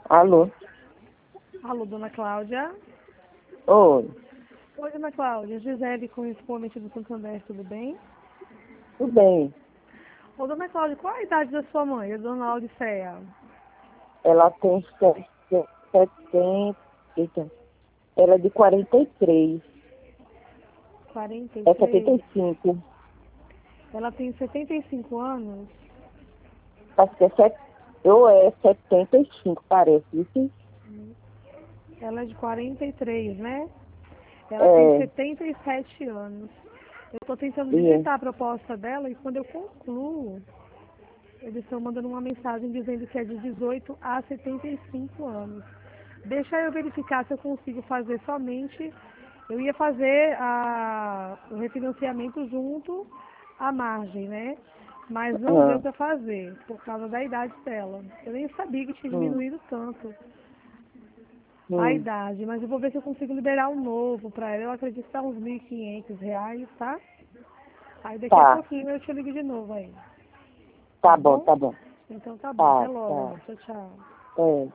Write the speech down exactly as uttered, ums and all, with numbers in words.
Alô? Alô, dona Cláudia. Oi, Oi, dona Cláudia. Gisele com o expoente do Santander, tudo bem? tudo bem. Ô, dona Cláudia, qual a idade da sua mãe, a dona Audiceia? Ela tem setenta, eita, ela é de quarenta e três, quarenta e é setenta três. e cinco. Ela tem setenta e cinco anos. Acho que é set, ou é setenta e cinco, parece. Isso? Ela é de quarenta e três, né? Ela tem É, setenta e sete anos. Eu estou tentando e é. digitar a proposta dela e quando eu concluo, eles estão mandando uma mensagem dizendo que é de dezoito a setenta e cinco anos. Deixa eu verificar se eu consigo fazer somente. Eu ia fazer a, o refinanciamento junto à margem, né? Mas não deu Ah, para fazer, por causa da idade dela. Eu nem sabia que tinha hum, diminuído tanto a hum. idade, mas eu vou ver se eu consigo liberar um novo para ela. Eu acredito que está uns mil e quinhentos reais, tá? Aí daqui a Tá, pouquinho eu te ligo de novo aí, tá tá bom, bom? tá bom. Então tá bom, até Tá, logo. tá. Tchau, tchau. É.